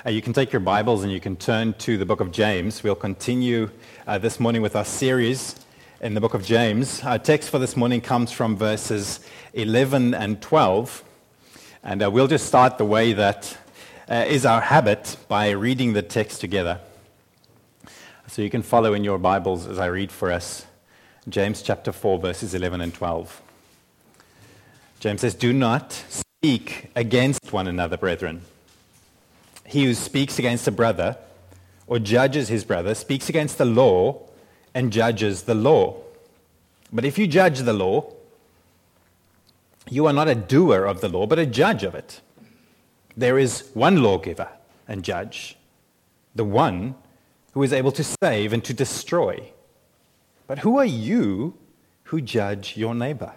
You can take your Bibles and you can turn to the book of James. We'll continue this morning with our series in the book of James. Our text for this morning comes from verses 11 and 12. And we'll just start the way that is our habit by reading the text together. So you can follow in your Bibles as I read for us James chapter 4, verses 11 and 12. James says, "Do not speak against one another, brethren. He who speaks against a brother or judges his brother speaks against the law and judges the law. But if you judge the law, you are not a doer of the law, but a judge of it. There is one lawgiver and judge, the one who is able to save and to destroy. But who are you who judge your neighbor?"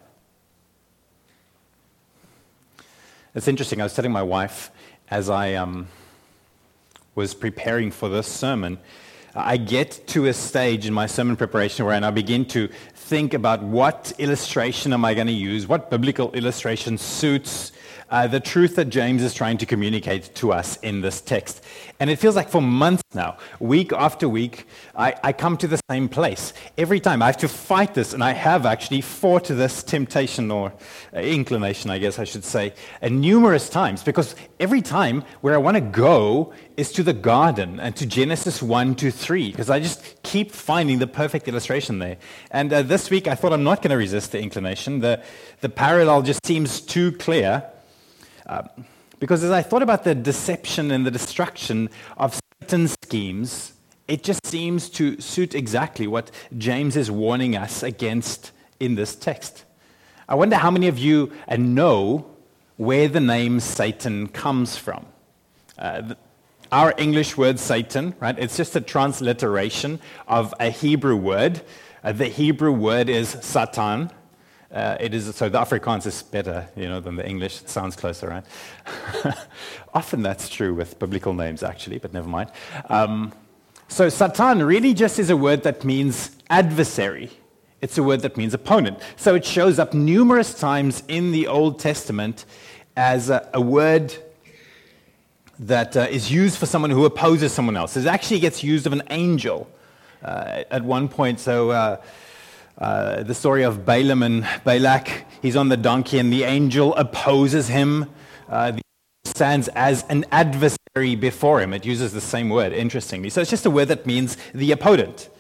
It's interesting. I was telling my wife as I was preparing for this sermon, I get to a stage in my sermon preparation where I begin to think about what illustration am I going to use, what biblical illustration suits the truth that James is trying to communicate to us in this text. And it feels like for months now, week after week, I come to the same place. Every time I have to fight this, and I have actually fought this temptation or inclination, I guess I should say, numerous times, because every time where I want to go is to the garden and to Genesis 1 to 3, because I just keep finding the perfect illustration there. And this week I thought I'm not going to resist the inclination. The parallel just seems too clear. Because as I thought about the deception and the destruction of Satan's schemes, it just seems to suit exactly what James is warning us against in this text. I wonder how many of you know where the name Satan comes from. Our English word Satan, right? It's just a transliteration of a Hebrew word. The Hebrew word is Satan. So the Afrikaans is better, than the English. It sounds closer, right? Often that's true with biblical names, actually, but never mind. So Satan really just is a word that means adversary. It's a word that means opponent. So it shows up numerous times in the Old Testament as a word that is used for someone who opposes someone else. It actually gets used of an angel at one point. So the story of Balaam and Balak, he's on the donkey and the angel opposes him. The stands as an adversary before him. It uses the same word, interestingly. So it's just a word that means the opponent.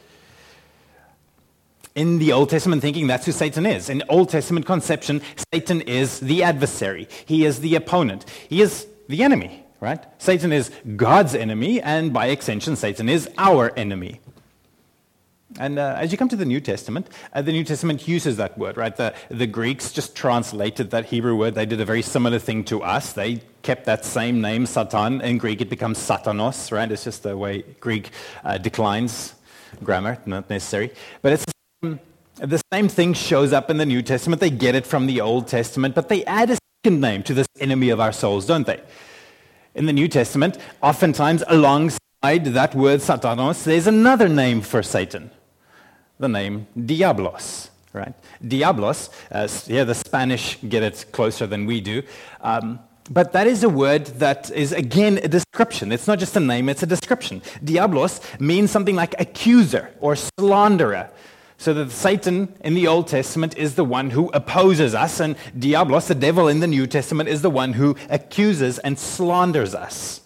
In the Old Testament thinking, that's who Satan is. In Old Testament conception, Satan is the adversary. He is the opponent. He is the enemy, right? Satan is God's enemy, and by extension, Satan is our enemy. And as you come to the New Testament uses that word, right? The Greeks just translated that Hebrew word. They did a very similar thing to us. They kept that same name, Satan. In Greek, it becomes Satanos, right? It's just the way Greek declines. Grammar, not necessary. But it's the same thing shows up in the New Testament. They get it from the Old Testament, but they add a second name to this enemy of our souls, don't they? In the New Testament, oftentimes alongside that word Satanos, there's another name for Satan. The name Diablos, right? Diablos, the Spanish get it closer than we do. But that is a word that is, again, a description. It's not just a name, it's a description. Diablos means something like accuser or slanderer. So that Satan in the Old Testament is the one who opposes us, and Diablos, the devil in the New Testament, is the one who accuses and slanders us.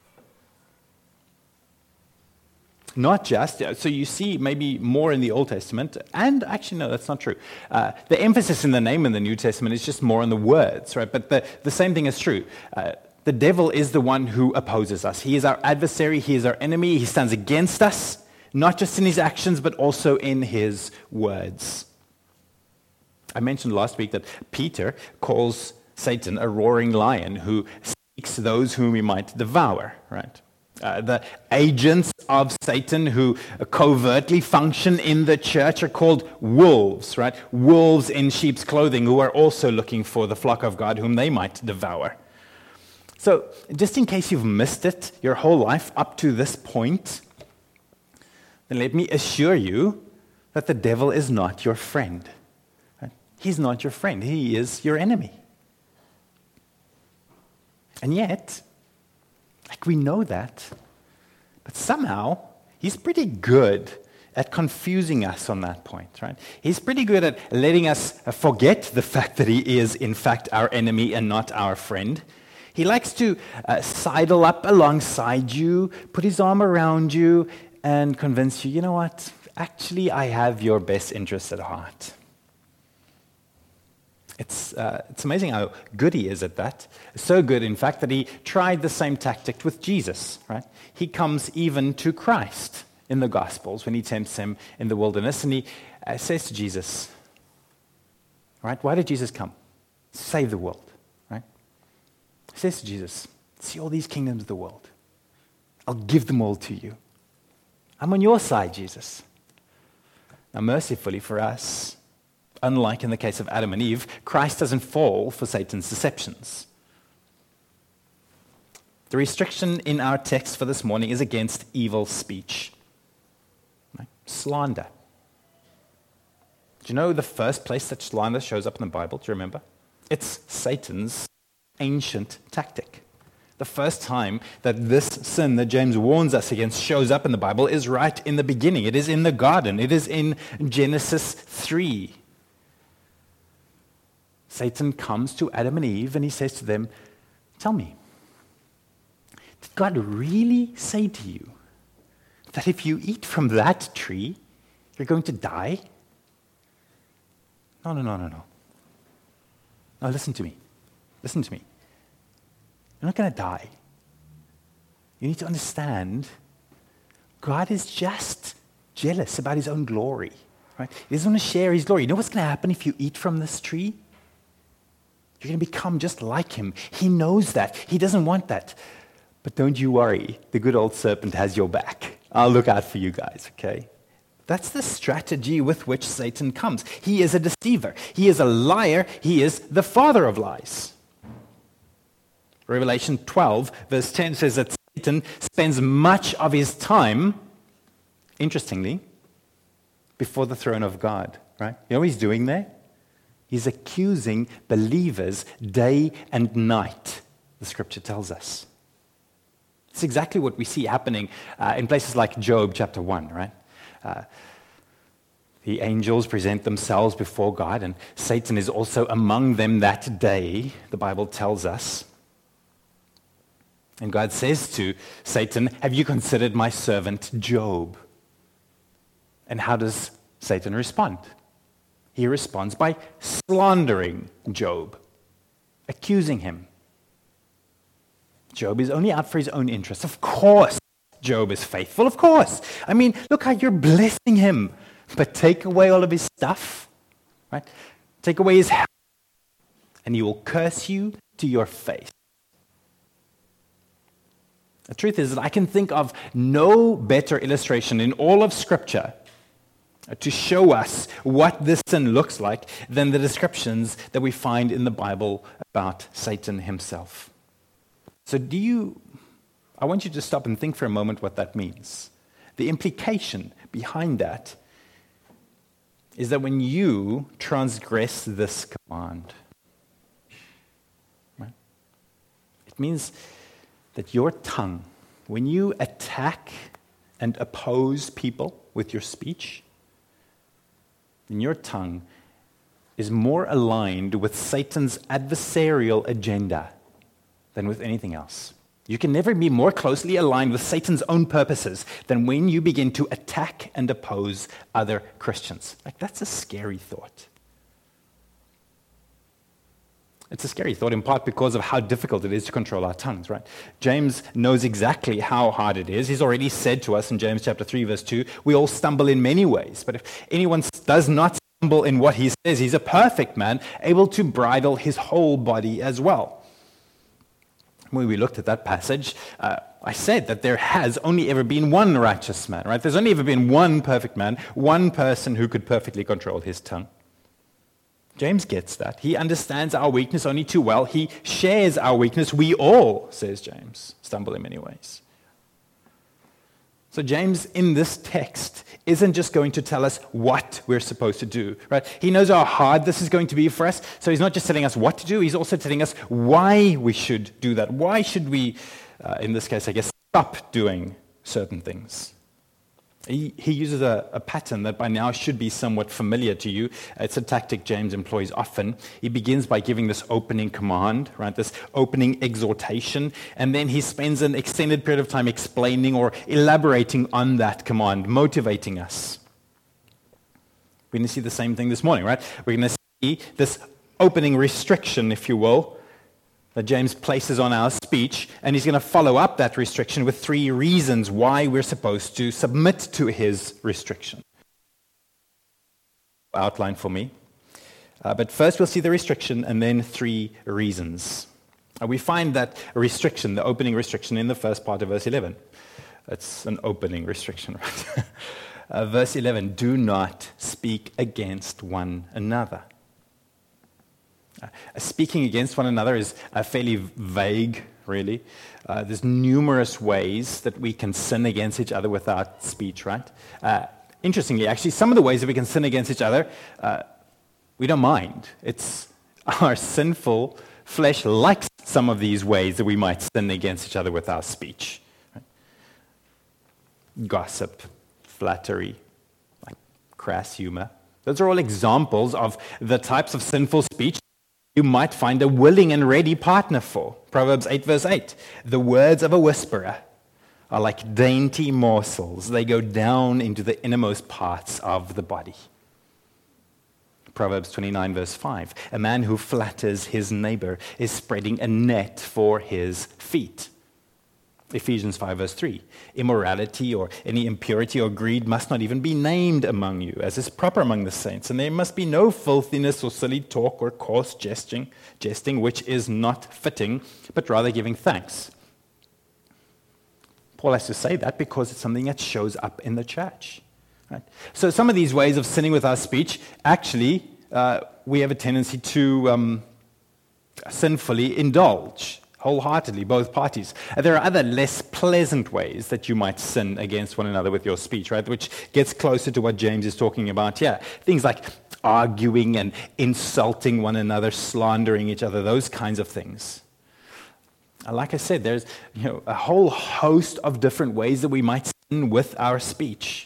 Not just, so you see maybe more in the Old Testament, and actually no, that's not true. The emphasis in the name in the New Testament is just more on the words, right? But the same thing is true. The devil is the one who opposes us. He is our adversary, he is our enemy, he stands against us, not just in his actions, but also in his words. I mentioned last week that Peter calls Satan a roaring lion who seeks those whom he might devour, right? The agents of Satan who covertly function in the church are called wolves, right? Wolves in sheep's clothing who are also looking for the flock of God whom they might devour. So, just in case you've missed it your whole life up to this point, then let me assure you that the devil is not your friend. Right? He's not your friend. He is your enemy. And yet, Like, we know that. But somehow, he's pretty good at confusing us on that point, right? He's pretty good at letting us forget the fact that he is, in fact, our enemy and not our friend. He likes to sidle up alongside you, put his arm around you, and convince you, you know what? Actually, I have your best interests at heart. It's amazing how good he is at that. So good, in fact, that he tried the same tactic with Jesus, right? He comes even to Christ in the Gospels when he tempts him in the wilderness, and he says to Jesus, right? Why did Jesus come? Save the world, right? He says to Jesus, see all these kingdoms of the world. I'll give them all to you. I'm on your side, Jesus. Now, mercifully for us, unlike in the case of Adam and Eve, Christ doesn't fall for Satan's deceptions. The restriction in our text for this morning is against evil speech. Right? Slander. Do you know the first place that slander shows up in the Bible? Do you remember? It's Satan's ancient tactic. The first time that this sin that James warns us against shows up in the Bible is right in the beginning. It is in the garden. It is in Genesis 3. Satan comes to Adam and Eve and he says to them, tell me, did God really say to you that if you eat from that tree, you're going to die? No. No, listen to me. Listen to me. You're not going to die. You need to understand God is just jealous about his own glory. Right? He doesn't want to share his glory. You know what's going to happen if you eat from this tree? You're going to become just like him. He knows that. He doesn't want that. But don't you worry. The good old serpent has your back. I'll look out for you guys, okay? That's the strategy with which Satan comes. He is a deceiver. He is a liar. He is the father of lies. Revelation 12, verse 10 says that Satan spends much of his time, interestingly, before the throne of God, right? You know what he's doing there? He's accusing believers day and night, the scripture tells us. It's exactly what we see happening in places like Job chapter 1, right? The angels present themselves before God, and Satan is also among them that day, the Bible tells us. And God says to Satan, have you considered my servant Job? And how does Satan respond? He responds by slandering Job, accusing him. Job is only out for his own interests. Of course, Job is faithful. Of course. I mean, look how you're blessing him. But take away all of his stuff, right? Take away his health, and he will curse you to your face. The truth is that I can think of no better illustration in all of Scripture to show us what this sin looks like than the descriptions that we find in the Bible about Satan himself. So I want you to stop and think for a moment what that means. The implication behind that is that when you transgress this command, right, it means that your tongue, when you attack and oppose people with your speech, then your tongue is more aligned with Satan's adversarial agenda than with anything else. You can never be more closely aligned with Satan's own purposes than when you begin to attack and oppose other Christians. Like, that's a scary thought. It's a scary thought in part because of how difficult it is to control our tongues, right? James knows exactly how hard it is. He's already said to us in James chapter 3, verse 2, we all stumble in many ways. But if anyone does not stumble in what he says, he's a perfect man, able to bridle his whole body as well. When we looked at that passage, I said that there has only ever been one righteous man, right? There's only ever been one perfect man, one person who could perfectly control his tongue. James gets that. He understands our weakness only too well. He shares our weakness. We all, says James, stumble in many ways. So James, in this text, isn't just going to tell us what we're supposed to do, right? He knows how hard this is going to be for us, so he's not just telling us what to do, he's also telling us why we should do that. Why should we in this case, I guess, stop doing certain things. He uses a pattern that by now should be somewhat familiar to you. It's a tactic James employs often. He begins by giving this opening command, right? This opening exhortation, and then he spends an extended period of time explaining or elaborating on that command, motivating us. We're going to see the same thing this morning, right? We're going to see this opening restriction, if you will, that James places on our speech, and he's going to follow up that restriction with 3 reasons why we're supposed to submit to his restriction. Outline for me. But first we'll see the restriction and then 3 reasons. We find that restriction, the opening restriction, in the first part of verse 11. It's an opening restriction, right? Verse 11, do not speak against one another. Speaking against one another is fairly vague, really. There's numerous ways that we can sin against each other without speech, right? Interestingly, actually, some of the ways that we can sin against each other, we don't mind. It's our sinful flesh likes some of these ways that we might sin against each other with our speech. Right? Gossip, flattery, like crass humor. Those are all examples of the types of sinful speech you might find a willing and ready partner for. Proverbs 8 verse 8. The words of a whisperer are like dainty morsels. They go down into the innermost parts of the body. Proverbs 29 verse 5. A man who flatters his neighbor is spreading a net for his feet. Ephesians 5 verse 3. Immorality or any impurity or greed must not even be named among you, as is proper among the saints. And there must be no filthiness or silly talk or coarse jesting, which is not fitting, but rather giving thanks. Paul has to say that because it's something that shows up in the church. Right? So some of these ways of sinning with our speech, actually, we have a tendency to sinfully indulge wholeheartedly, both parties. There are other less pleasant ways that you might sin against one another with your speech, right? Which gets closer to what James is talking about here. Things like arguing and insulting one another, slandering each other, those kinds of things. Like I said, there's a whole host of different ways that we might sin with our speech.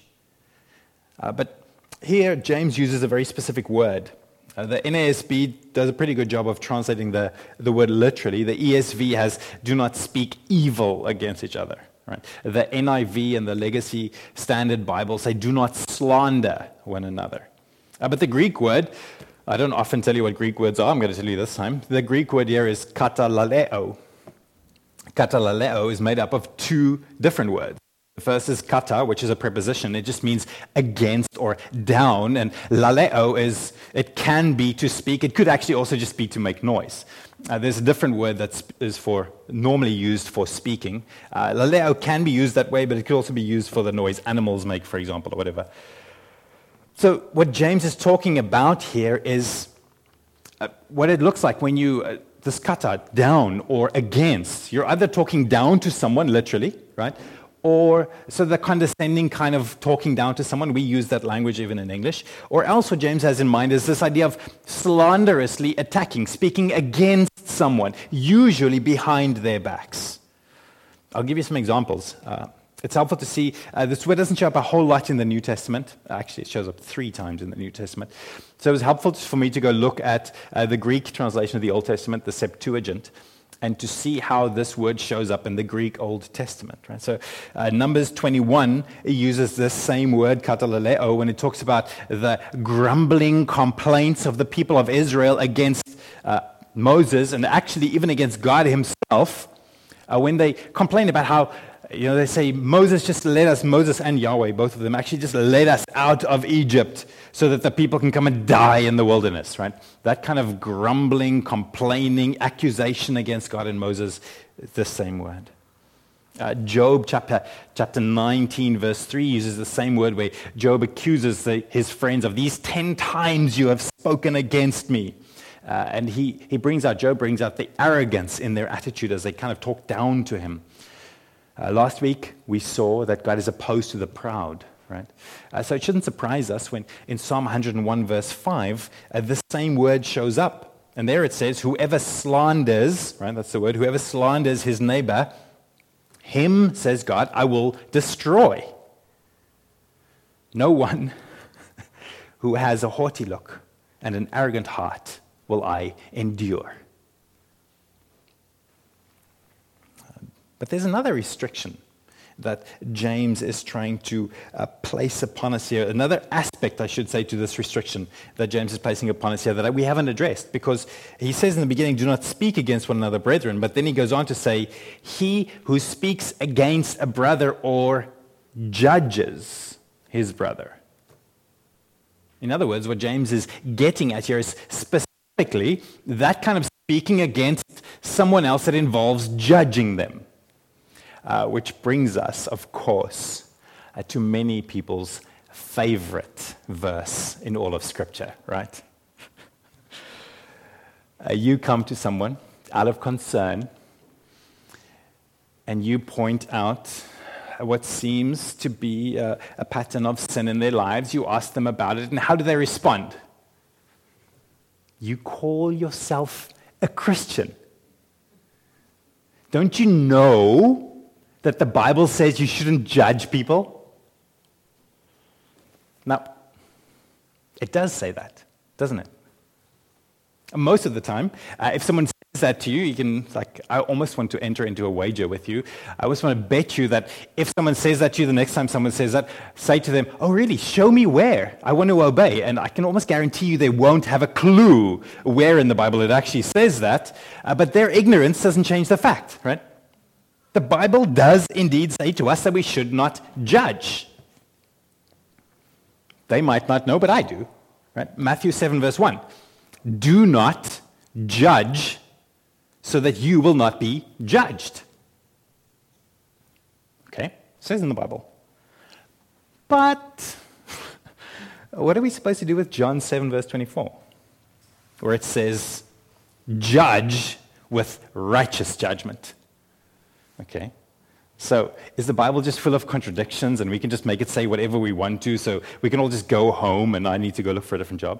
But here, James uses a very specific word. The NASB does a pretty good job of translating the word literally. The ESV has do not speak evil against each other. Right? The NIV and the Legacy Standard Bible say do not slander one another. But the Greek word, I don't often tell you what Greek words are. I'm going to tell you this time. The Greek word here is katalaleo. Katalaleo is made up of 2 different words. The first is kata, which is a preposition. It just means against or down. And laleo it can be to speak. It could actually also just be to make noise. There's a different word that is normally used for speaking. Laleo can be used that way, but it could also be used for the noise animals make, for example, or whatever. So what James is talking about here is what it looks like when you, this kata, down or against. You're either talking down to someone, literally, right? Or, so the condescending kind of talking down to someone, we use that language even in English. Or else what James has in mind is this idea of slanderously attacking, speaking against someone, usually behind their backs. I'll give you some examples. It's helpful to see, this word doesn't show up a whole lot in the New Testament. Actually, it shows up 3 times in the New Testament. So it was helpful for me to go look at the Greek translation of the Old Testament, the Septuagint, and to see how this word shows up in the Greek Old Testament. Right? So Numbers 21 uses this same word, katalaleo, when it talks about the grumbling complaints of the people of Israel against Moses, and actually even against God himself, when they complain about how, they say, Moses and Yahweh, both of them, actually just led us out of Egypt so that the people can come and die in the wilderness, right? That kind of grumbling, complaining, accusation against God and Moses is the same word. Job chapter 19, verse 3 uses the same word where Job accuses his friends of these 10 times you have spoken against me. And Job brings out the arrogance in their attitude as they kind of talk down to him. Last week, we saw that God is opposed to the proud, right? So it shouldn't surprise us when in Psalm 101, verse 5, the same word shows up. And there it says, whoever slanders, right, that's the word, whoever slanders his neighbor Him, says God, I will destroy. No one who has a haughty look and an arrogant heart will I endure. But there's another restriction that James is trying to place upon us here. Another aspect, I should say, to this restriction that James is placing upon us here that we haven't addressed. Because he says in the beginning, do not speak against one another, brethren. But then he goes on to say, he who speaks against a brother or judges his brother. In other words, what James is getting at here is specifically that kind of speaking against someone else that involves judging them. Which brings us, of course, to many people's favorite verse in all of Scripture, right? You come to someone out of concern, and you point out what seems to be a pattern of sin in their lives. You ask them about it, and how do they respond? You call yourself a Christian. Don't you know that the Bible says you shouldn't judge people? Now, it does say that, doesn't it? Most of the time, if someone says that to you, you can, I almost want to enter into a wager with you. I almost want to bet you that if someone says that to you, the next time someone says that, say to them, oh really, show me where. I want to obey. And I can almost guarantee you they won't have a clue where in the Bible it actually says that. But their ignorance doesn't change the fact, right? The Bible does indeed say to us that we should not judge. They might not know, but I do. Right? Matthew 7, verse 1. Do not judge so that you will not be judged. Okay? It says in the Bible. But what are we supposed to do with John 7, verse 24? Where it says, judge with righteous judgment. Okay, so is the Bible just full of contradictions and we can just make it say whatever we want to, so we can all just go home and I need to go look for a different job?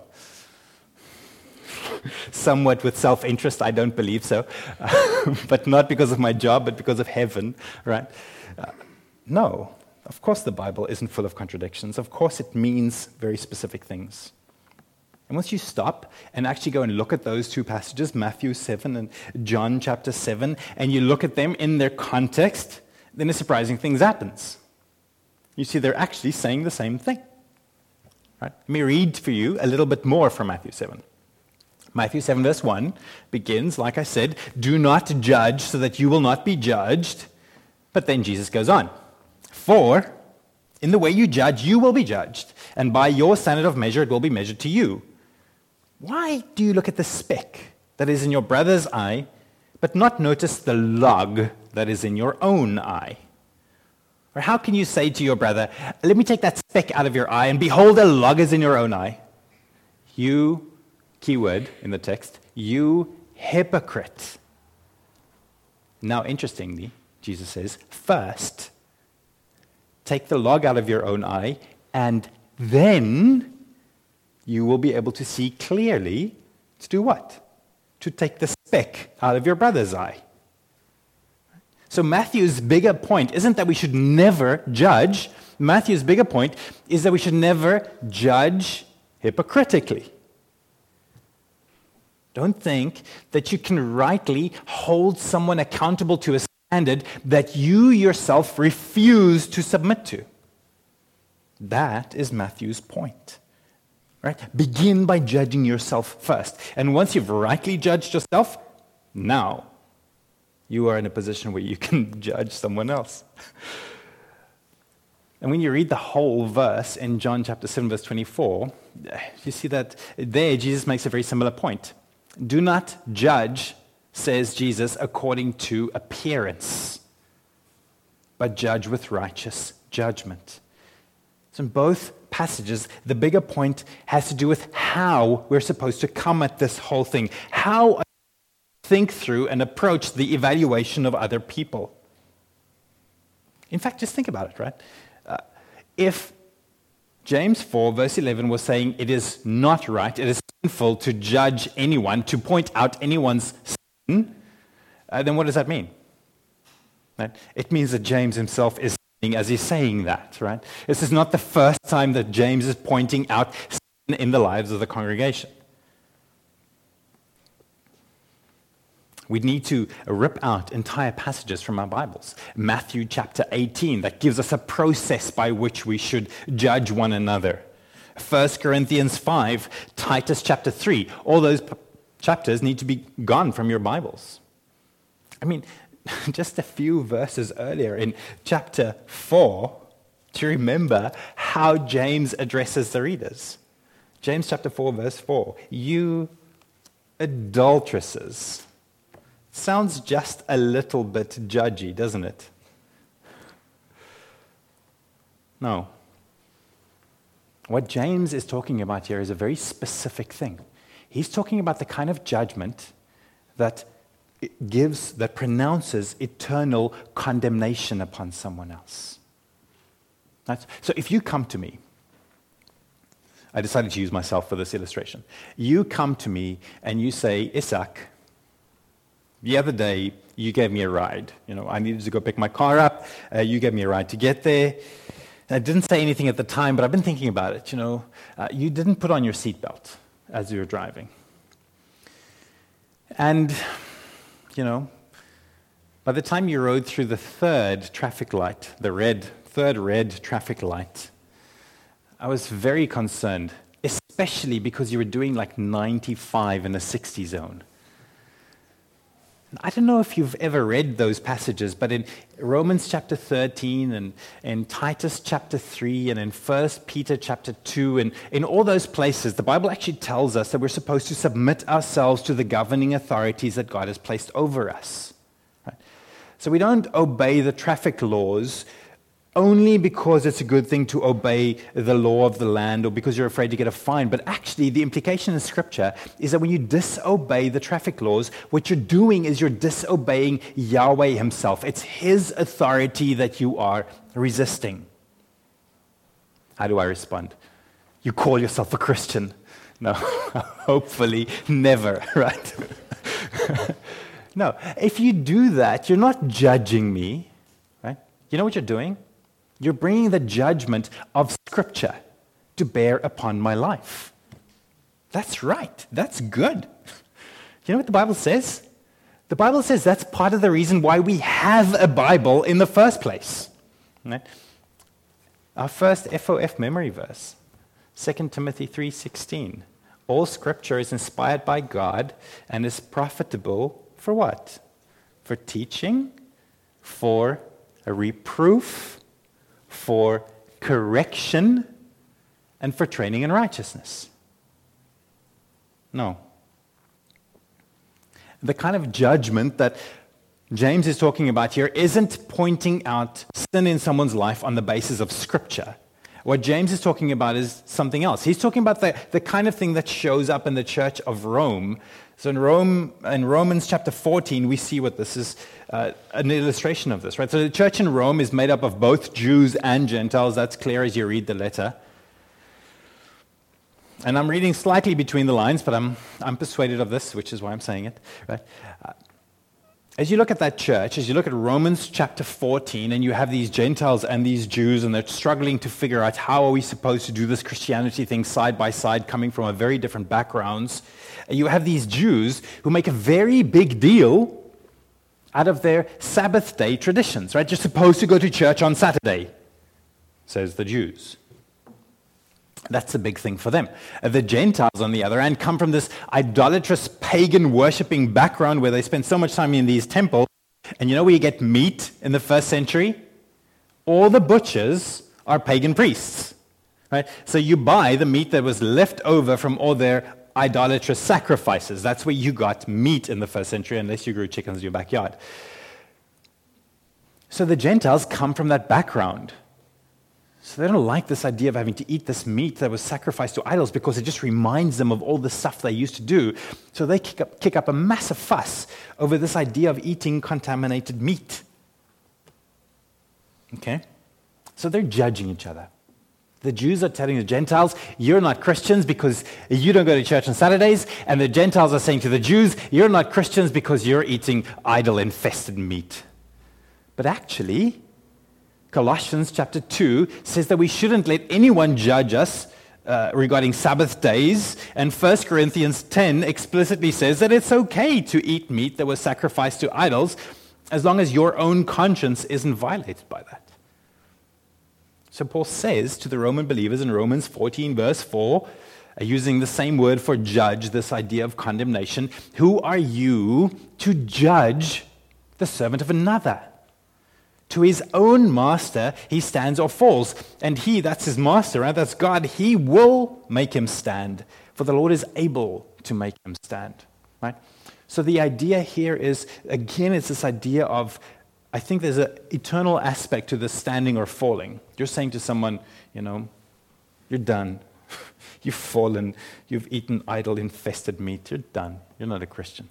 Somewhat with self-interest, I don't believe so. But not because of my job, but because of heaven, right? No, of course the Bible isn't full of contradictions. Of course it means very specific things. And once you stop and actually go and look at those two passages, Matthew 7 and John chapter 7, and you look at them in their context, then a surprising thing happens. You see, they're actually saying the same thing. Right? Let me read for you a little bit more from Matthew 7. Matthew 7 verse 1 begins, like I said, do not judge so that you will not be judged. But then Jesus goes on. For in the way you judge, you will be judged. And by your standard of measure, it will be measured to you. Why do you look at the speck that is in your brother's eye, but not notice the log that is in your own eye? Or how can you say to your brother, let me take that speck out of your eye, and behold, a log is in your own eye? You, keyword in the text, you hypocrite. Now, interestingly, Jesus says, first, take the log out of your own eye, and then you will be able to see clearly to do what? To take the speck out of your brother's eye. So Matthew's bigger point isn't that we should never judge. Matthew's bigger point is that we should never judge hypocritically. Don't think that you can rightly hold someone accountable to a standard that you yourself refuse to submit to. That is Matthew's point. Right? Begin by judging yourself first. And once you've rightly judged yourself, now you are in a position where you can judge someone else. And when you read the whole verse in John chapter 7, verse 24, you see that there Jesus makes a very similar point. Do not judge, says Jesus, according to appearance, but judge with righteous judgment. So in both passages, the bigger point has to do with how we're supposed to come at this whole thing, how I think through and approach the evaluation of other people. In fact, just think about it, right? If James 4, verse 11 was saying it is not right, it is sinful to judge anyone, to point out anyone's sin, then what does that mean? Right? It means that James himself is sinning as he's saying that. Right? This is not the first time that James is pointing out sin in the lives of the congregation. We need to rip out entire passages from our Bibles. Matthew chapter 18, that gives us a process by which we should judge one another. 1 Corinthians 5, Titus chapter 3, all those chapters need to be gone from your Bibles. I mean, just a few verses earlier in chapter 4, to remember how James addresses the readers. James chapter 4, verse 4, you adulteresses. Sounds just a little bit judgy, doesn't it? No. What James is talking about here is a very specific thing. He's talking about the kind of judgment that pronounces eternal condemnation upon someone else. Right? So if you come to me, I decided to use myself for this illustration. You come to me and you say, Isaac, the other day, you gave me a ride. I needed to go pick my car up. You gave me a ride to get there. I didn't say anything at the time, but I've been thinking about it. You didn't put on your seatbelt as you were driving. And, by the time you rode through the third traffic light, third red traffic light, I was very concerned, especially because you were doing like 95 in a 60 zone. I don't know if you've ever read those passages, but in Romans chapter 13 and in Titus chapter 3 and in 1 Peter chapter 2 and in all those places, the Bible actually tells us that we're supposed to submit ourselves to the governing authorities that God has placed over us. Right? So we don't obey the traffic laws only because it's a good thing to obey the law of the land or because you're afraid to get a fine. But actually, the implication in Scripture is that when you disobey the traffic laws, what you're doing is you're disobeying Yahweh himself. It's his authority that you are resisting. How do I respond? You call yourself a Christian. No, hopefully never, right? No, if you do that, you're not judging me, right? You know what you're doing? You're bringing the judgment of Scripture to bear upon my life. That's right. That's good. You know what the Bible says? The Bible says that's part of the reason why we have a Bible in the first place. Right? Our first FOF memory verse, 2 Timothy 3:16. All Scripture is inspired by God and is profitable for what? For teaching, for a reproof, for correction, and for training in righteousness. No. The kind of judgment that James is talking about here isn't pointing out sin in someone's life on the basis of Scripture. What James is talking about is something else. He's talking about the kind of thing that shows up in the church of Rome. So in Romans chapter 14, we see what this is, an illustration of this, right? So the church in Rome is made up of both Jews and Gentiles. That's clear as you read the letter. And I'm reading slightly between the lines, but I'm persuaded of this, which is why I'm saying it, right? As you look at that church, as you look at Romans chapter 14, and you have these Gentiles and these Jews, and they're struggling to figure out how are we supposed to do this Christianity thing side by side, coming from a very different backgrounds. You have these Jews who make a very big deal out of their Sabbath day traditions, right? You're supposed to go to church on Saturday, says the Jews. That's a big thing for them. The Gentiles, on the other hand, come from this idolatrous, pagan-worshipping background where they spend so much time in these temples. And you know where you get meat in the first century? All the butchers are pagan priests. Right? So you buy the meat that was left over from all their idolatrous sacrifices. That's where you got meat in the first century, unless you grew chickens in your backyard. So the Gentiles come from that background. So they don't like this idea of having to eat this meat that was sacrificed to idols because it just reminds them of all the stuff they used to do. So they kick up a massive fuss over this idea of eating contaminated meat. Okay? So they're judging each other. The Jews are telling the Gentiles, you're not Christians because you don't go to church on Saturdays. And the Gentiles are saying to the Jews, you're not Christians because you're eating idol-infested meat. But actually, Colossians chapter 2 says that we shouldn't let anyone judge us regarding Sabbath days. And 1 Corinthians 10 explicitly says that it's okay to eat meat that was sacrificed to idols as long as your own conscience isn't violated by that. So Paul says to the Roman believers in Romans 14 verse 4, using the same word for judge, this idea of condemnation, who are you to judge the servant of another? To his own master he stands or falls. And he, that's his master, right? That's God, he will make him stand. For the Lord is able to make him stand. Right? So the idea here is, again, it's this idea of, I think there's an eternal aspect to this standing or falling. You're saying to someone, you're done. You've fallen. You've eaten idol-infested meat. You're done. You're not a Christian.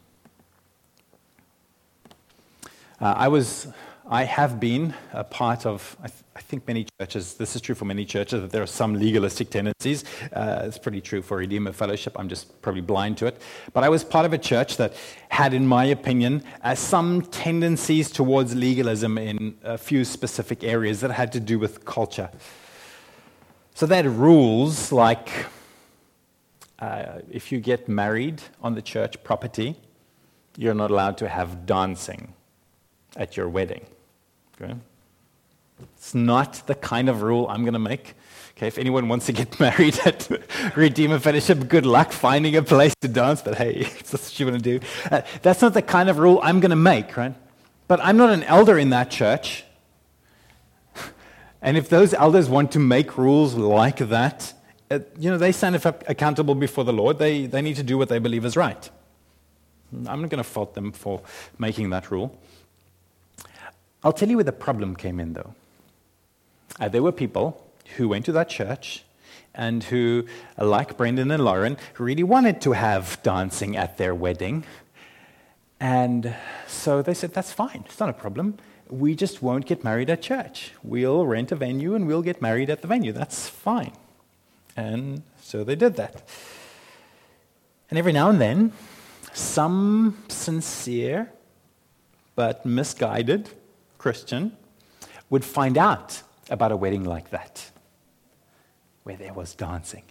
I have been a part of, I think many churches, this is true for many churches, that there are some legalistic tendencies. It's pretty true for Redeemer Fellowship. I'm just probably blind to it. But I was part of a church that had, in my opinion, some tendencies towards legalism in a few specific areas that had to do with culture. So they had rules like if you get married on the church property, you're not allowed to have dancing at your wedding. Okay? It's not the kind of rule I'm going to make. Okay, if anyone wants to get married at Redeemer Fellowship, good luck finding a place to dance, but hey, if that's what you want to do. That's not the kind of rule I'm going to make, right? But I'm not an elder in that church. And if those elders want to make rules like that, they stand accountable before the Lord. They need to do what they believe is right. I'm not going to fault them for making that rule. I'll tell you where the problem came in, though. There were people who went to that church and who, like Brendan and Lauren, really wanted to have dancing at their wedding. And so they said, that's fine. It's not a problem. We just won't get married at church. We'll rent a venue and we'll get married at the venue. That's fine. And so they did that. And every now and then, some sincere but misguided Christian would find out about a wedding like that, where there was dancing.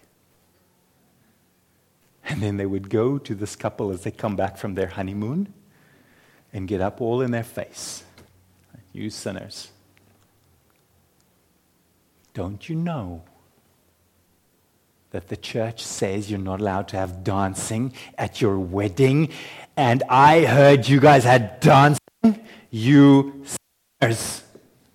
And then they would go to this couple as they come back from their honeymoon and get up all in their face. You sinners. Don't you know that the church says you're not allowed to have dancing at your wedding? And I heard you guys had dancing, you sinners.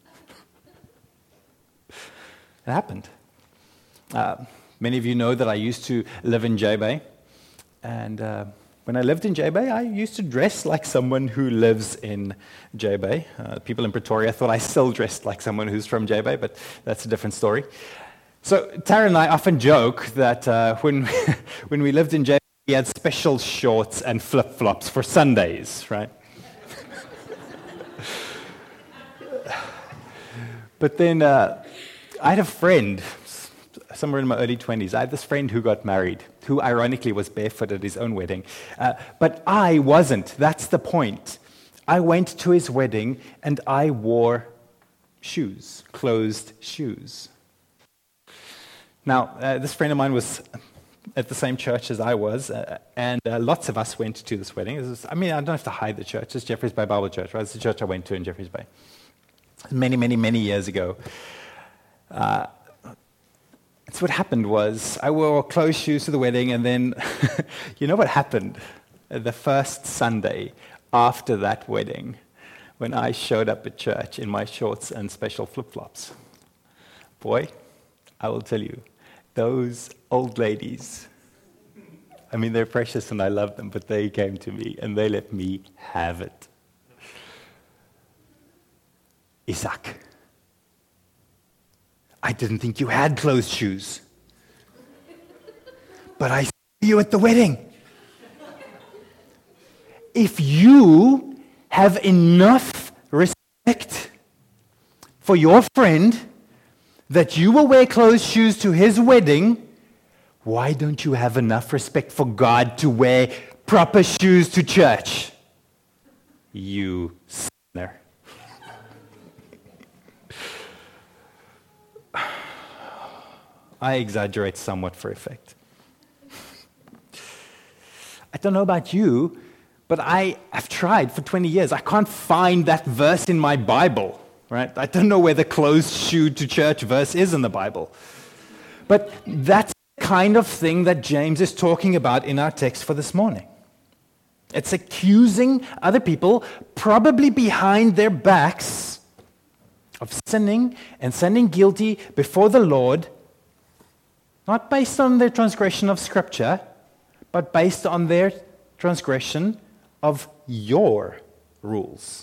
It happened. Many of you know that I used to live in J-Bay. And when I lived in J-Bay, I used to dress like someone who lives in J-Bay. People in Pretoria thought I still dressed like someone who's from J-Bay, but that's a different story. So Tara and I often joke that when we lived in J-Bay, we had special shorts and flip-flops for Sundays, right? But then I had a friend, somewhere in my early 20s, I had this friend who got married, who ironically was barefoot at his own wedding. But I wasn't. That's the point. I went to his wedding and I wore shoes, closed shoes. Now, this friend of mine was at the same church as I was, and lots of us went to this wedding. I don't have to hide the church. It's Jeffreys Bay Bible Church, right? It's the church I went to in Jeffreys Bay. Many, many, many years ago. So what happened was I wore closed shoes to the wedding, and then you know what happened? The first Sunday after that wedding, when I showed up at church in my shorts and special flip-flops. Boy, I will tell you, those old ladies, they're precious and I love them, but they came to me and they let me have it. Isaac, I didn't think you had closed shoes, but I saw you at the wedding. If you have enough respect for your friend that you will wear closed shoes to his wedding, why don't you have enough respect for God to wear proper shoes to church? You sinner. I exaggerate somewhat for effect. I don't know about you, but I have tried for 20 years. I can't find that verse in my Bible, right? I don't know where the closed shoe to church verse is in the Bible. But that's the kind of thing that James is talking about in our text for this morning. It's accusing other people, probably behind their backs, of sinning and standing guilty before the Lord, not based on their transgression of Scripture, but based on their transgression of your rules.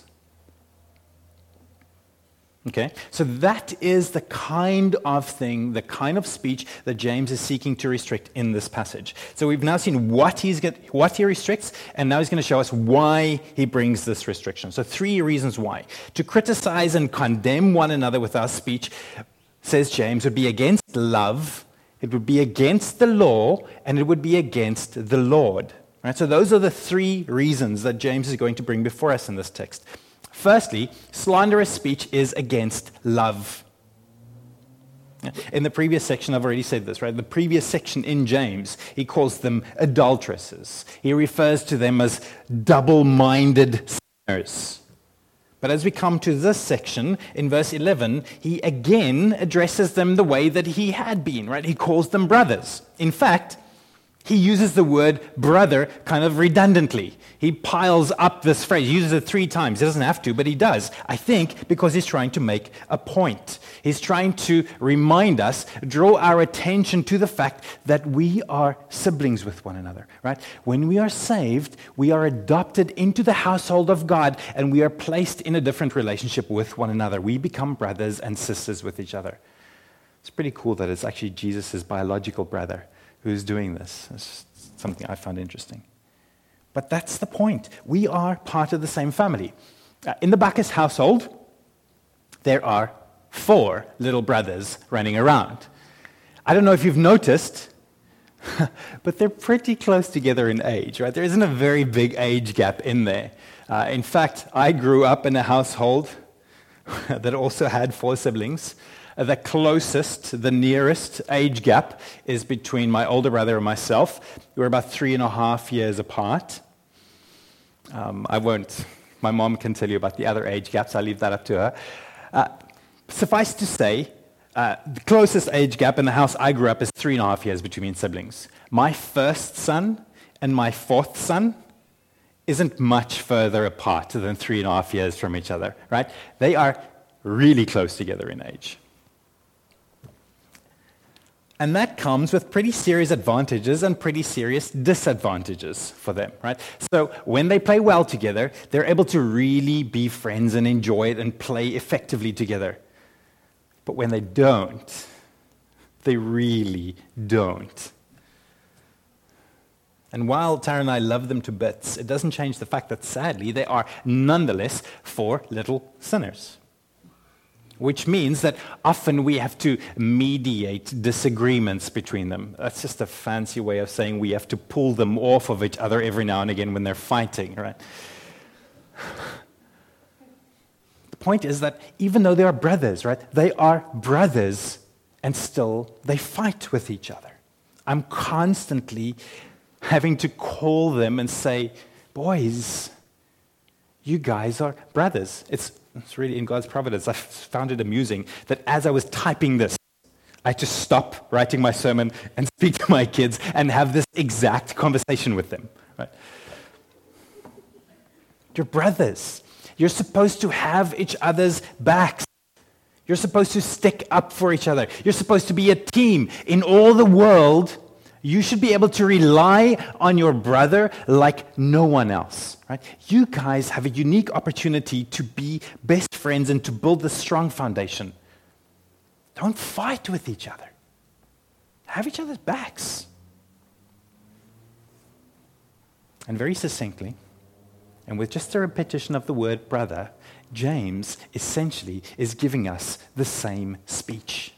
Okay? So that is the kind of thing, the kind of speech that James is seeking to restrict in this passage. So we've now seen what he restricts, and now he's going to show us why he brings this restriction. So 3 reasons why. To criticize and condemn one another with our speech, says James, would be against love, it would be against the law, and it would be against the Lord. Right? So those are the 3 reasons that James is going to bring before us in this text. Firstly, slanderous speech is against love. In the previous section, I've already said this, right? The previous section in James, he calls them adulteresses. He refers to them as double-minded sinners. But as we come to this section, in verse 11, he again addresses them the way that he had been, right? He calls them brothers. In fact, he uses the word brother kind of redundantly. He piles up this phrase. He uses it 3 times. He doesn't have to, but he does. I think because he's trying to make a point. He's trying to remind us, draw our attention to the fact that we are siblings with one another, right? When we are saved, we are adopted into the household of God, and we are placed in a different relationship with one another. We become brothers and sisters with each other. It's pretty cool that it's actually Jesus' biological brother who's doing this. It's something I found interesting. But that's the point. We are part of the same family. In the Bacchus household, there are 4 little brothers running around. I don't know if you've noticed, but they're pretty close together in age, right? There isn't a very big age gap in there. In fact, I grew up in a household that also had 4 siblings. The closest, the nearest age gap is between my older brother and myself. We're about 3.5 years apart. My mom can tell you about the other age gaps. I'll leave that up to her. Suffice to say, the closest age gap in the house I grew up is 3.5 years between siblings. My first son and my 4th son isn't much further apart than 3.5 years from each other, right? They are really close together in age. And that comes with pretty serious advantages and pretty serious disadvantages for them, right? So when they play well together, they're able to really be friends and enjoy it and play effectively together. But when they don't, they really don't. And while Tara and I love them to bits, it doesn't change the fact that sadly they are nonetheless 4 little sinners. Which means that often we have to mediate disagreements between them. That's just a fancy way of saying we have to pull them off of each other every now and again when they're fighting, right? The point is that even though they are brothers, right, they are brothers and still they fight with each other. I'm constantly having to call them and say, boys, you guys are brothers. It's really in God's providence. I found it amusing that as I was typing this, I had to stop writing my sermon and speak to my kids and have this exact conversation with them. Right? You're brothers. You're supposed to have each other's backs. You're supposed to stick up for each other. You're supposed to be a team. In all the world, you should be able to rely on your brother like no one else. Right? You guys have a unique opportunity to be best friends and to build this strong foundation. Don't fight with each other. Have each other's backs. And very succinctly, and with just a repetition of the word brother, James essentially is giving us the same speech.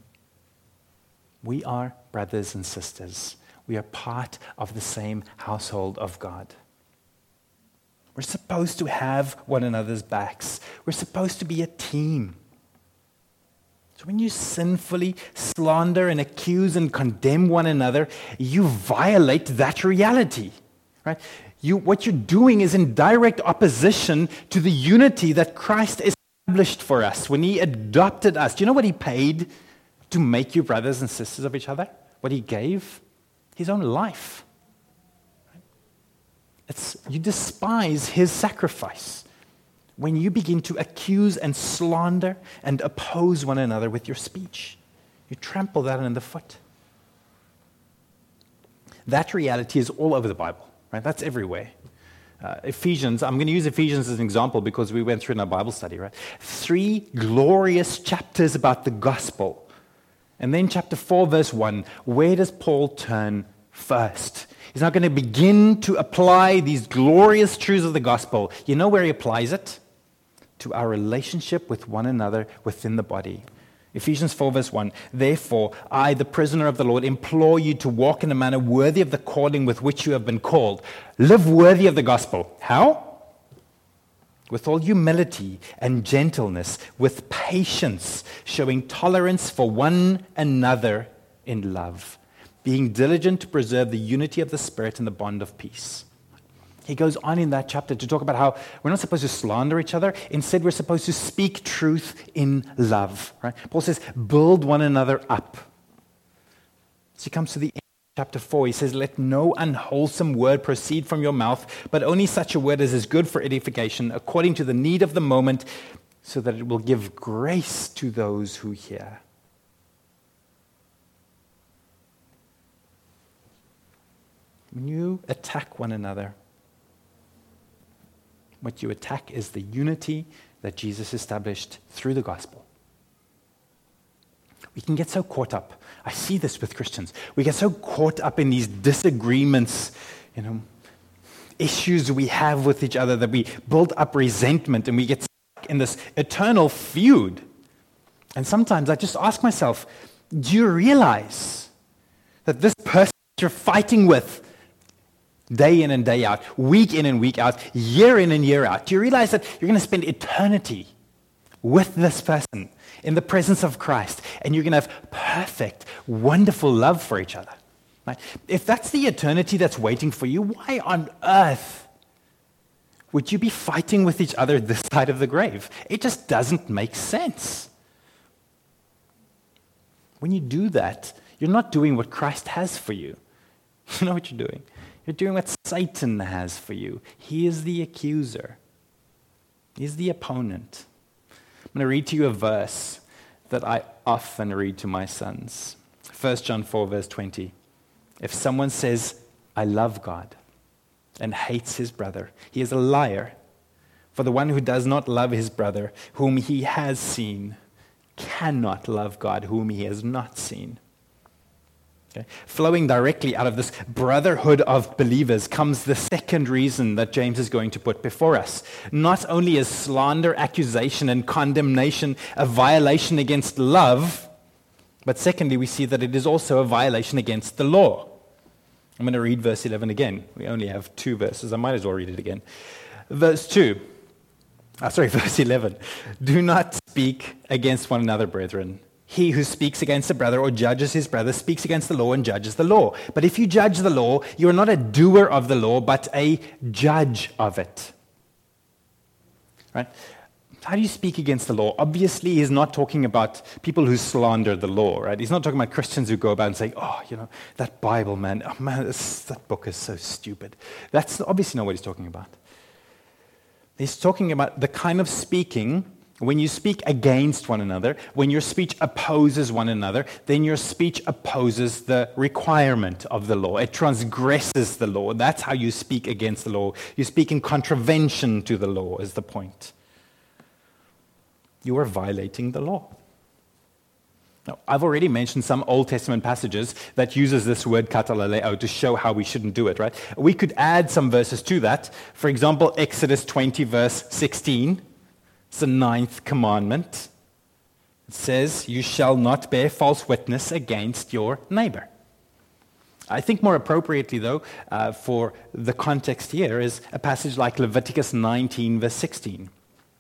We are brothers and sisters. We are part of the same household of God. We're supposed to have one another's backs. We're supposed to be a team. So when you sinfully slander and accuse and condemn one another, you violate that reality, right? What you're doing is in direct opposition to the unity that Christ established for us when he adopted us. Do you know what he paid to make you brothers and sisters of each other? What he gave? His own life. You despise his sacrifice when you begin to accuse and slander and oppose one another with your speech. You trample that under foot. That reality is all over the Bible, right? That's everywhere. Ephesians, I'm going to use Ephesians as an example because we went through in our Bible study, right? 3 glorious chapters about the gospel. And then chapter 4, verse 1, where does Paul turn first? He's not going to begin to apply these glorious truths of the gospel. You know where he applies it? To our relationship with one another within the body. Ephesians 4 verse 1, therefore, I, the prisoner of the Lord, implore you to walk in a manner worthy of the calling with which you have been called. Live worthy of the gospel. How? With all humility and gentleness, with patience, showing tolerance for one another in love, being diligent to preserve the unity of the Spirit in the bond of peace. He goes on in that chapter to talk about how we're not supposed to slander each other. Instead, we're supposed to speak truth in love. Right? Paul says, build one another up. So he comes to the end of chapter 4. He says, let no unwholesome word proceed from your mouth, but only such a word as is good for edification, according to the need of the moment, so that it will give grace to those who hear. When you attack one another, what you attack is the unity that Jesus established through the gospel. We can get so caught up. I see this with Christians. We get so caught up in these disagreements, issues we have with each other that we build up resentment and we get stuck in this eternal feud. And sometimes I just ask myself, do you realize that this person you're fighting with day in and day out, week in and week out, year in and year out, do you realize that you're going to spend eternity with this person in the presence of Christ, and you're going to have perfect, wonderful love for each other? Right? If that's the eternity that's waiting for you, why on earth would you be fighting with each other this side of the grave? It just doesn't make sense. When you do that, you're not doing what Christ has for you. You know what you're doing? You're doing what Satan has for you. He is the accuser. He's the opponent. I'm going to read to you a verse that I often read to my sons. 1 John 4, verse 20. If someone says, I love God, and hates his brother, he is a liar. For the one who does not love his brother, whom he has seen, cannot love God, whom he has not seen. Okay. Flowing directly out of this brotherhood of believers comes the second reason that James is going to put before us. Not only is slander, accusation, and condemnation a violation against love, but secondly, we see that it is also a violation against the law. I'm going to read verse 11 again. We only have 2 verses. I might as well read it again. Verse 11. Do not speak against one another, brethren. He who speaks against a brother or judges his brother speaks against the law and judges the law. But if you judge the law, you are not a doer of the law, but a judge of it. Right? How do you speak against the law? Obviously, he's not talking about people who slander the law, right? He's not talking about Christians who go about and say, that Bible, man, that book is so stupid. That's obviously not what he's talking about. He's talking about the kind of speaking. When you speak against one another, when your speech opposes one another, then your speech opposes the requirement of the law. It transgresses the law. That's how you speak against the law. You speak in contravention to the law, is the point. You are violating the law. Now, I've already mentioned some Old Testament passages that uses this word katalaleo to show how we shouldn't do it, right? We could add some verses to that. For example, Exodus 20, verse 16. It's the 9th commandment. It says, you shall not bear false witness against your neighbor. I think more appropriately, though, for the context here is a passage like Leviticus 19, verse 16.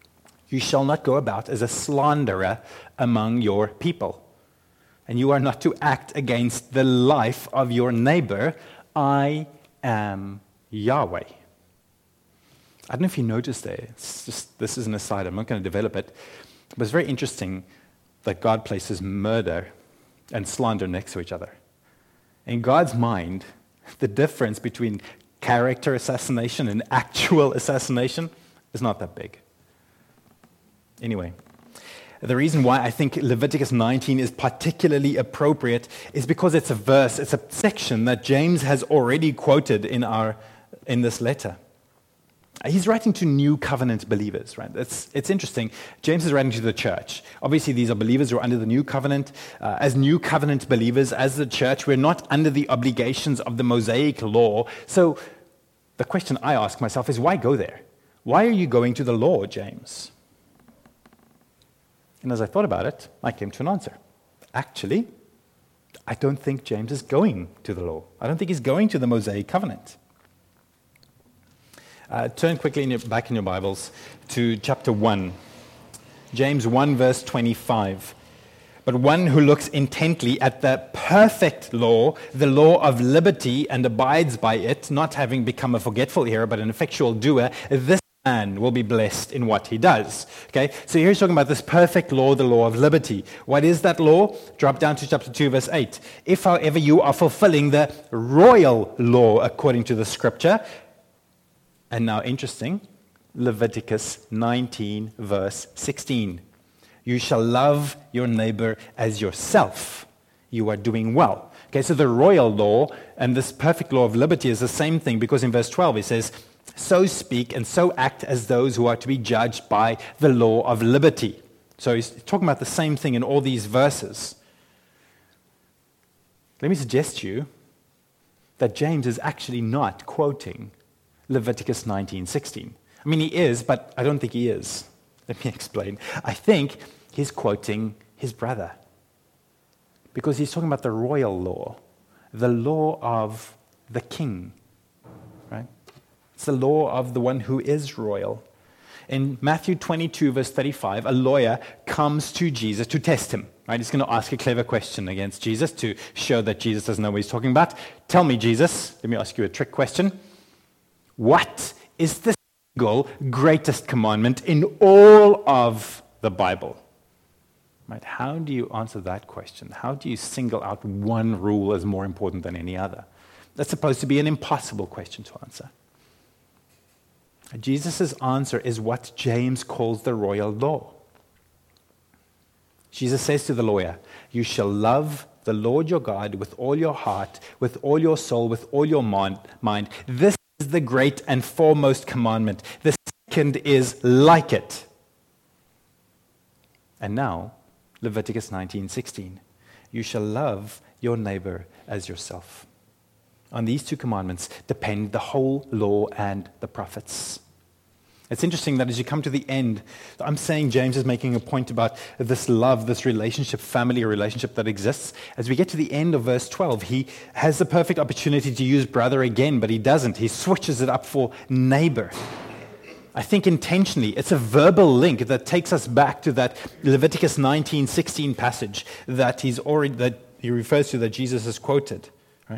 You shall not go about as a slanderer among your people. And you are not to act against the life of your neighbor. I am Yahweh. I don't know if you noticed there. This is an aside. I'm not going to develop it. But it's very interesting that God places murder and slander next to each other. In God's mind, the difference between character assassination and actual assassination is not that big. Anyway, the reason why I think Leviticus 19 is particularly appropriate is because it's a section that James has already quoted in this letter. He's writing to new covenant believers, right? It's interesting. James is writing to the church. Obviously, these are believers who are under the new covenant. As new covenant believers, as the church, we're not under the obligations of the Mosaic law. So the question I ask myself is, why go there? Why are you going to the law, James? And as I thought about it, I came to an answer. Actually, I don't think James is going to the law. I don't think he's going to the Mosaic covenant. Turn quickly back in your Bibles to chapter 1. James 1, verse 25. But one who looks intently at the perfect law, the law of liberty, and abides by it, not having become a forgetful hearer, but an effectual doer, this man will be blessed in what he does. Okay, so here he's talking about this perfect law, the law of liberty. What is that law? Drop down to chapter 2, verse 8. If, however, you are fulfilling the royal law according to the scripture, and now interesting, Leviticus 19, verse 16. You shall love your neighbor as yourself. You are doing well. Okay, so the royal law and this perfect law of liberty is the same thing, because in verse 12 it says, so speak and so act as those who are to be judged by the law of liberty. So he's talking about the same thing in all these verses. Let me suggest to you that James is actually not quoting Leviticus 19:16. I mean, he is, but I don't think he is. Let me explain. I think he's quoting his brother, because he's talking about the royal law, the law of the king, right? It's the law of the one who is royal. In Matthew 22, verse 35, a lawyer comes to Jesus to test him. Right? He's going to ask a clever question against Jesus to show that Jesus doesn't know what he's talking about. Tell me, Jesus, let me ask you a trick question. What is the single greatest commandment in all of the Bible? Right? How do you answer that question? How do you single out one rule as more important than any other? That's supposed to be an impossible question to answer. Jesus' answer is what James calls the royal law. Jesus says to the lawyer, you shall love the Lord your God with all your heart, with all your soul, with all your mind. This is the great and foremost commandment. The second is like it. And now, Leviticus 19:16. You shall love your neighbor as yourself. On these two commandments depend the whole law and the prophets. It's interesting that as you come to the end, I'm saying James is making a point about this love, this relationship, family relationship that exists. As we get to the end of verse 12, he has the perfect opportunity to use brother again, but he doesn't. He switches it up for neighbor. I think intentionally, it's a verbal link that takes us back to that Leviticus 19:16 passage that he refers to, that Jesus has quoted.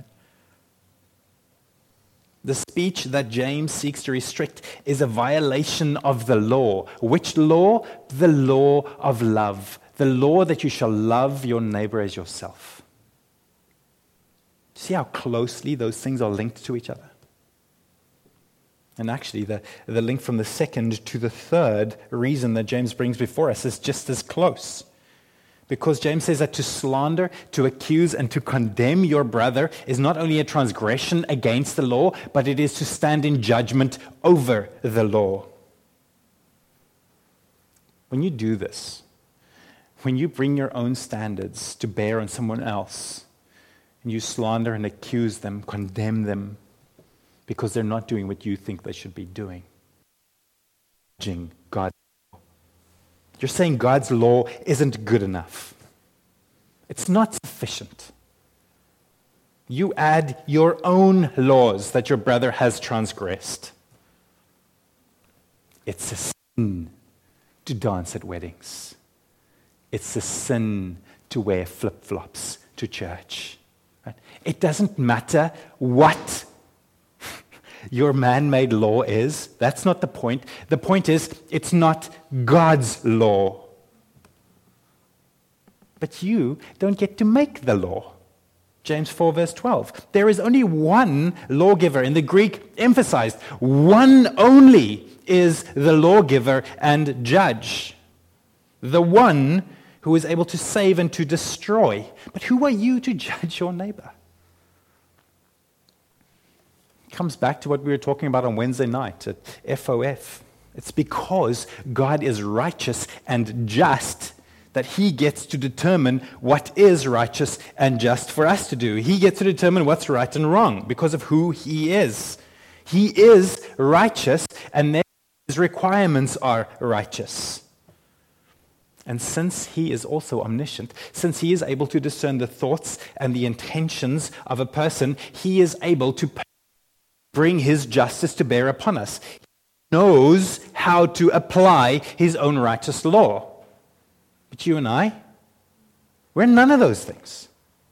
The speech that James seeks to restrict is a violation of the law. Which law? The law of love. The law that you shall love your neighbor as yourself. See how closely those things are linked to each other? And actually, the link from the second to the third reason that James brings before us is just as close. Because James says that to slander, to accuse, and to condemn your brother is not only a transgression against the law, but it is to stand in judgment over the law. When you do this, when you bring your own standards to bear on someone else, and you slander and accuse them, condemn them, because they're not doing what you think they should be doing, judging God. You're saying God's law isn't good enough. It's not sufficient. You add your own laws that your brother has transgressed. It's a sin. to dance at weddings. It's a sin to wear flip-flops to church. Right? It doesn't matter what your man-made law is. That's not the point. The point is, it's not God's law. But you don't get to make the law. James 4, verse 12. There is only one lawgiver. In the Greek, emphasized, one only is the lawgiver and judge. The one who is able to save and to destroy. But who are you to judge your neighbor? It comes back to what we were talking about on Wednesday night at FOF. It's because God is righteous and just that he gets to determine what is righteous and just for us to do. He gets to determine what's right and wrong because of who he is. He is righteous, and therefore his requirements are righteous. And since he is also omniscient, since he is able to discern the thoughts and the intentions of a person, he is able to bring his justice to bear upon us. He knows how to apply his own righteous law. But you and I, we're none of those things.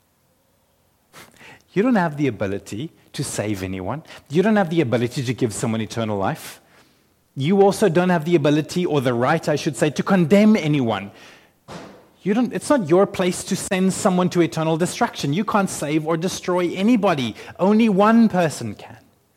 You don't have the ability to save anyone. You don't have the ability to give someone eternal life. You also don't have the ability, or the right, I should say, to condemn anyone. It's not your place to send someone to eternal destruction. You can't save or destroy anybody. Only one person can.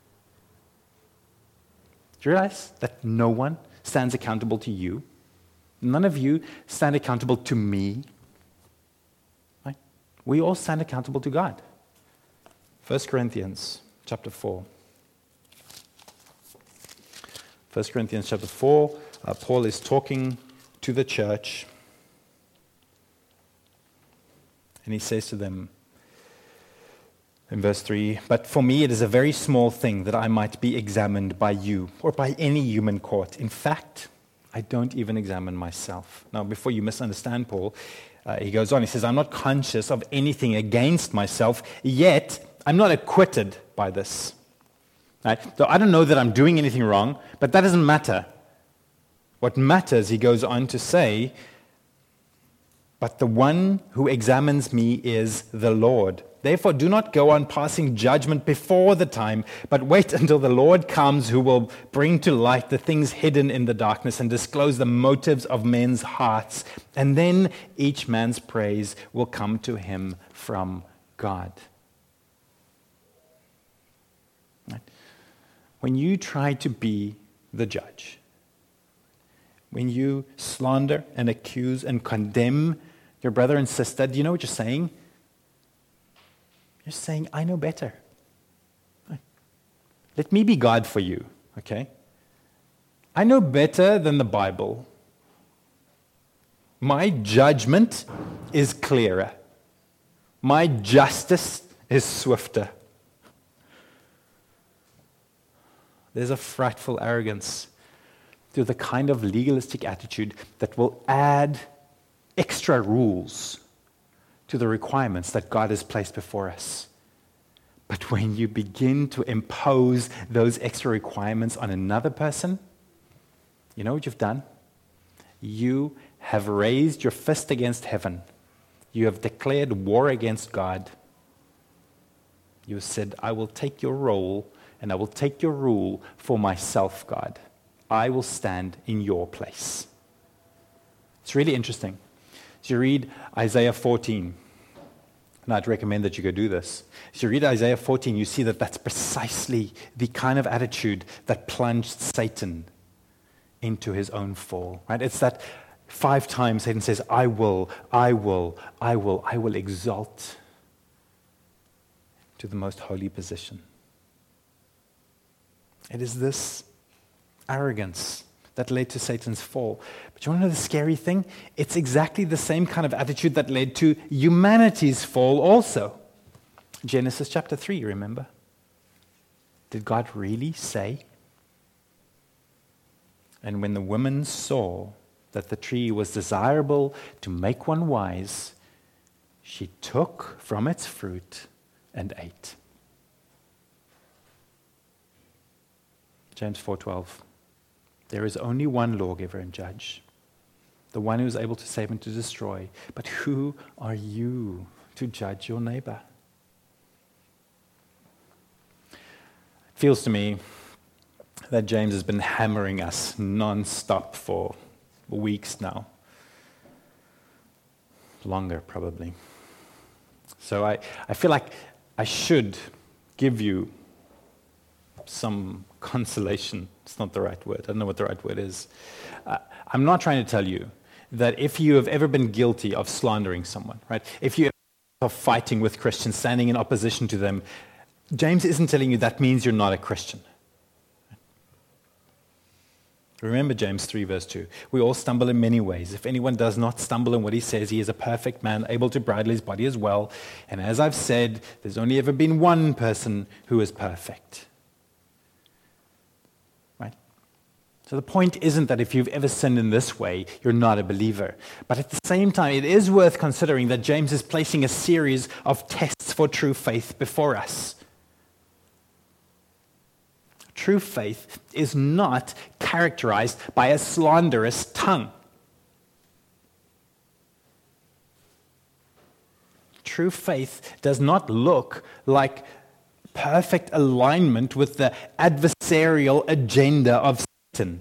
Do you realize that no one stands accountable to you? None of you stand accountable to me. Right? We all stand accountable to God. 1 Corinthians chapter 4. 1 Corinthians chapter 4, Paul is talking to the church. And he says to them in verse 3, "But for me it is a very small thing that I might be examined by you or by any human court. In fact, I don't even examine myself." Now, before you misunderstand Paul, he goes on. He says, "I'm not conscious of anything against myself, yet I'm not acquitted by this." Right? So I don't know that I'm doing anything wrong, but that doesn't matter. What matters, he goes on to say, "But the one who examines me is the Lord. Therefore, do not go on passing judgment before the time, but wait until the Lord comes, who will bring to light the things hidden in the darkness and disclose the motives of men's hearts. And then each man's praise will come to him from God." Right? When you try to be the judge, when you slander and accuse and condemn your brother and sister, do you know what you're saying? You're saying, "I know better. Let me be God for you, okay? I know better than the Bible. My judgment is clearer. My justice is swifter." There's a frightful arrogance to the kind of legalistic attitude that will add extra rules to the requirements that God has placed before us. But when you begin to impose those extra requirements on another person, you know what you've done? You have raised your fist against heaven. You have declared war against God. You have said, "I will take your role and I will take your rule for myself, God. I will stand in your place." It's really interesting. As you read Isaiah 14, and I'd recommend that you go do this. As you read Isaiah 14, you see that that's precisely the kind of attitude that plunged Satan into his own fall. Right? It's that 5 times Satan says, I will exalt to the most holy position. It is this arrogance that led to Satan's fall. But you want to know the scary thing? It's exactly the same kind of attitude that led to humanity's fall also. Genesis chapter 3, remember? Did God really say? "And when the woman saw that the tree was desirable to make one wise, she took from its fruit and ate." James 4:12. There is only one lawgiver and judge, the one who is able to save and to destroy. But who are you to judge your neighbor? It feels to me that James has been hammering us non-stop for weeks now. Longer, probably. So I feel like I should give you some consolation. It's not the right word. I don't know what the right word is. I'm not trying to tell you that if you have ever been guilty of slandering someone, right? If you are fighting with Christians, standing in opposition to them, James isn't telling you that means you're not a Christian. Remember James 3 verse 2. We all stumble in many ways. If anyone does not stumble in what he says, he is a perfect man, able to bridle his body as well. And as I've said, there's only ever been one person who is perfect. Right? So the point isn't that if you've ever sinned in this way, you're not a believer. But at the same time, it is worth considering that James is placing a series of tests for true faith before us. True faith is not characterized by a slanderous tongue. True faith does not look like perfect alignment with the adversarial agenda of Satan.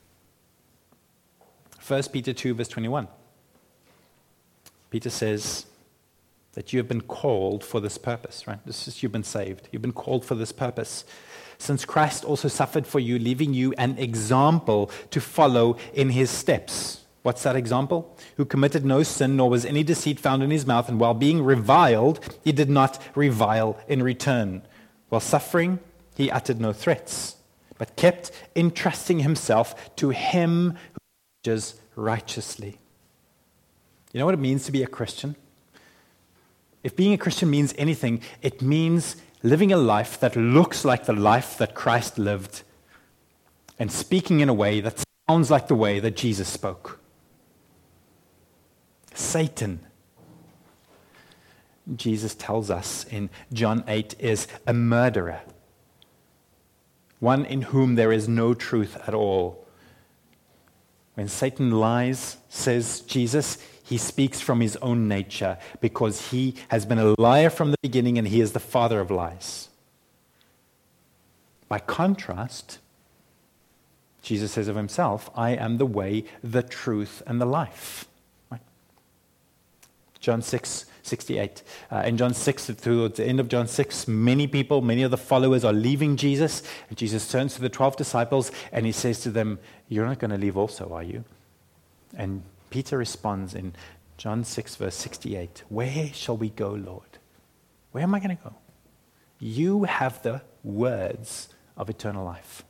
1 Peter 2 verse 21. Peter says that you have been called for this purpose, right? You've been saved. You've been called for this purpose. Since Christ also suffered for you, leaving you an example to follow in his steps. What's that example? Who committed no sin, nor was any deceit found in his mouth, and while being reviled, he did not revile in return. While suffering, he uttered no threats, but kept entrusting himself to him who judges righteously. You know what it means to be a Christian? If being a Christian means anything, it means living a life that looks like the life that Christ lived and speaking in a way that sounds like the way that Jesus spoke. Satan, Jesus tells us in John 8, is a murderer, one in whom there is no truth at all. When Satan lies, says Jesus, he speaks from his own nature because he has been a liar from the beginning and he is the father of lies. By contrast, Jesus says of himself, I am the way, the truth, and the life. Right? John 6:68. In John 6, towards the end of John 6, many of the followers are leaving Jesus. And Jesus turns to the 12 disciples and he says to them, you're not going to leave also, are you? And Peter responds in John 6, verse 68, where shall we go, Lord? Where am I going to go? You have the words of eternal life.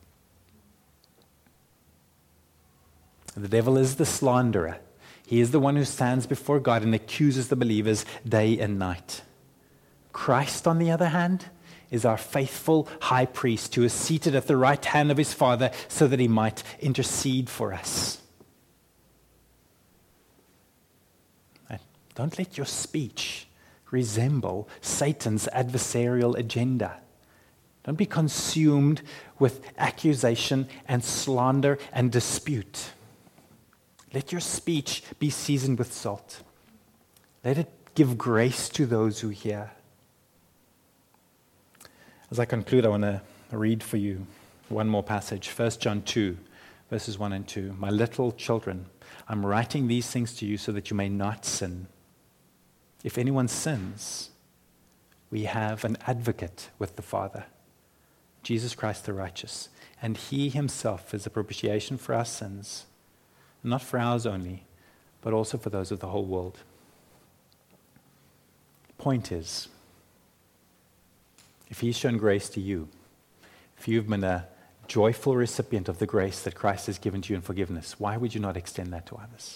The devil is the slanderer. He is the one who stands before God and accuses the believers day and night. Christ, on the other hand, is our faithful high priest who is seated at the right hand of his Father so that he might intercede for us. Don't let your speech resemble Satan's adversarial agenda. Don't be consumed with accusation and slander and dispute. Let your speech be seasoned with salt. Let it give grace to those who hear. As I conclude, I want to read for you one more passage. 1 John 2, verses 1 and 2. My little children, I'm writing these things to you so that you may not sin. If anyone sins, we have an advocate with the Father, Jesus Christ the righteous, and he himself is a propitiation for our sins, not for ours only, but also for those of the whole world. Point is, if he's shown grace to you, if you've been a joyful recipient of the grace that Christ has given to you in forgiveness, why would you not extend that to others?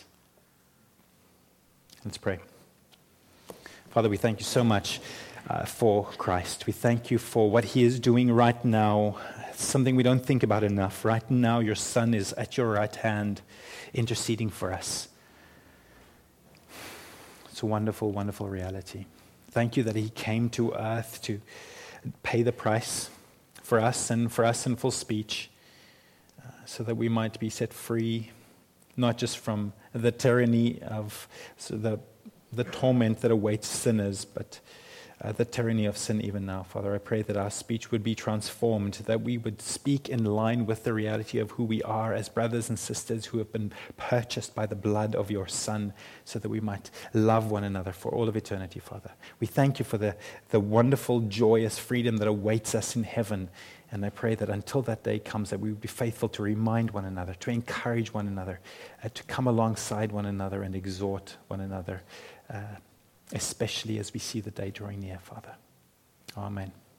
Let's pray. Father, we thank you so much for Christ. We thank you for what he is doing right now. It's something we don't think about enough. Right now, your Son is at your right hand, interceding for us. It's a wonderful, wonderful reality. Thank you that he came to earth to pay the price for us and for us in full speech, so that we might be set free not just from the tyranny of the torment that awaits sinners, but the tyranny of sin even now. Father, I pray that our speech would be transformed, that we would speak in line with the reality of who we are as brothers and sisters who have been purchased by the blood of your Son, so that we might love one another for all of eternity, Father. We thank you for the wonderful, joyous freedom that awaits us in heaven. And I pray that until that day comes, that we would be faithful to remind one another, to encourage one another, to come alongside one another and exhort one another, especially as we see the day drawing near, Father. Amen.